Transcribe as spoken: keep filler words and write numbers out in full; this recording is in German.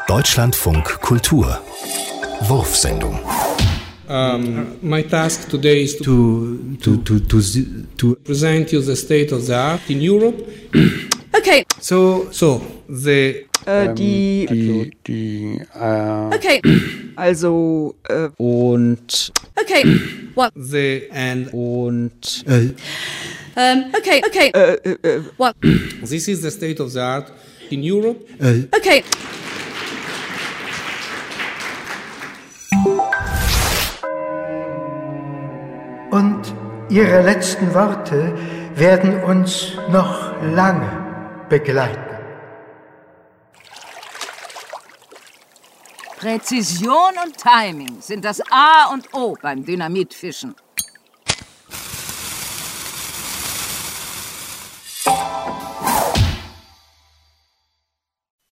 Deutschlandfunk Kultur Wurfsendung. Um, my task today is to, to, to, to, to, to present you the state of the art in Europe. Okay. So, so the Äh, die, die, die, äh, okay. Also, äh, und, okay. What? the and und, äh, Um, okay, okay. Äh, äh, äh, what? this is the state of the art in Europe. äh, Okay. Und Ihre letzten Worte werden uns noch lange begleiten. Präzision und Timing sind das A und O beim Dynamitfischen.